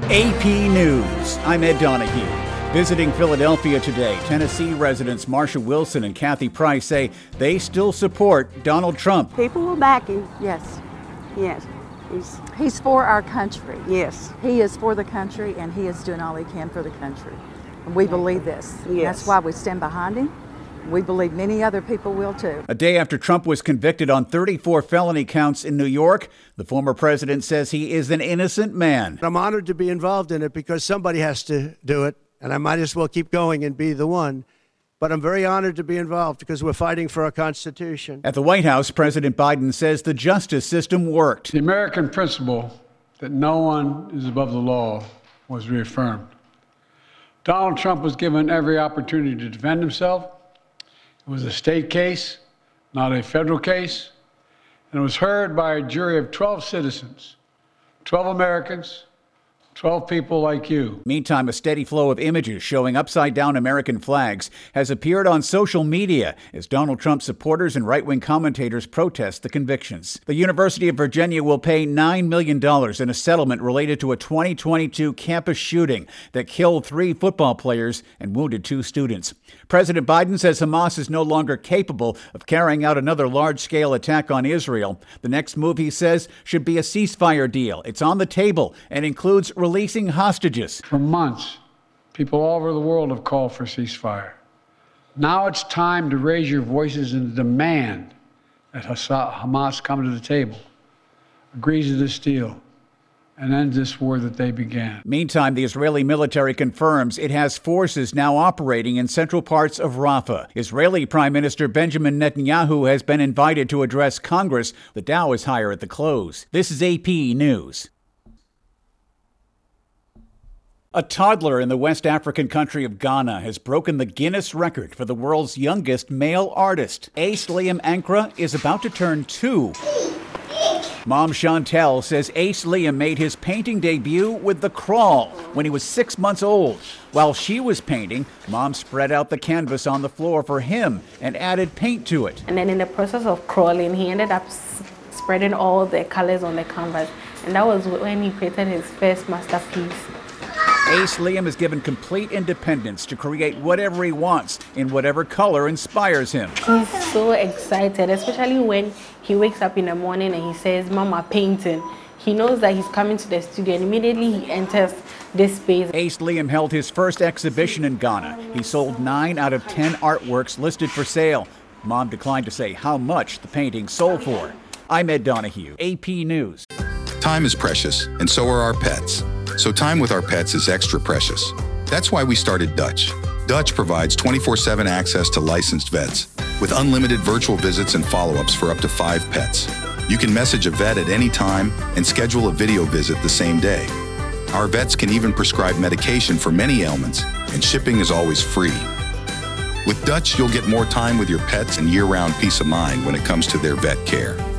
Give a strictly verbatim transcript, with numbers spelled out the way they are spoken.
A P News. I'm Ed Donahue. Visiting Philadelphia today, Tennessee residents Marsha Wilson and Kathy Price say they still support Donald Trump. People will back him, yes, yes. He's, he's for our country. Yes. He is for the country, and he is doing all he can for the country. And we believe this. Yes. That's why we stand behind him. We believe many other people will too. A day after Trump was convicted on thirty-four felony counts in New York, the former president says he is an innocent man. I'm honored to be involved in it because somebody has to do it, and I might as well keep going and be the one. But I'm very honored to be involved because we're fighting for our Constitution. At the White House, President Biden says the justice system worked. The American principle that no one is above the law was reaffirmed. Donald Trump was given every opportunity to defend himself. It was a state case, not a federal case, and it was heard by a jury of twelve citizens, twelve Americans, twelve people like you. Meantime, a steady flow of images showing upside-down American flags has appeared on social media as Donald Trump supporters and right-wing commentators protest the convictions. The University of Virginia will pay nine million dollars in a settlement related to a twenty twenty-two campus shooting that killed three football players and wounded two students. President Biden says Hamas is no longer capable of carrying out another large-scale attack on Israel. The next move, he says, should be a ceasefire deal. It's on the table and includes releasing hostages. For months, people all over the world have called for ceasefire. Now it's time to raise your voices and demand that Hamas come to the table, agrees to this deal, and end this war that they began. Meantime, the Israeli military confirms it has forces now operating in central parts of Rafah. Israeli Prime Minister Benjamin Netanyahu has been invited to address Congress. The Dow is higher at the close. This is A P News. A toddler in the West African country of Ghana has broken the Guinness record for the world's youngest male artist. Ace Liam Ankra is about to turn two. Mom Chantel says Ace Liam made his painting debut with The Crawl when he was six months old. While she was painting, Mom spread out the canvas on the floor for him and added paint to it. And then in the process of crawling, he ended up s- spreading all the colors on the canvas. And that was when he created his first masterpiece. Ace Liam is given complete independence to create whatever he wants in whatever color inspires him. He's so excited, especially when he wakes up in the morning and he says, Mama, painting. He knows that he's coming to the studio and immediately he enters this space. Ace Liam held his first exhibition in Ghana. He sold nine out of ten artworks listed for sale. Mom declined to say how much the painting sold for. I'm Ed Donahue, A P News. Time is precious, and so are our pets. So time with our pets is extra precious. That's why we started Dutch. Dutch provides twenty-four seven access to licensed vets with unlimited virtual visits and follow-ups for up to five pets. You can message a vet at any time and schedule a video visit the same day. Our vets can even prescribe medication for many ailments, and shipping is always free. With Dutch, you'll get more time with your pets and year-round peace of mind when it comes to their vet care.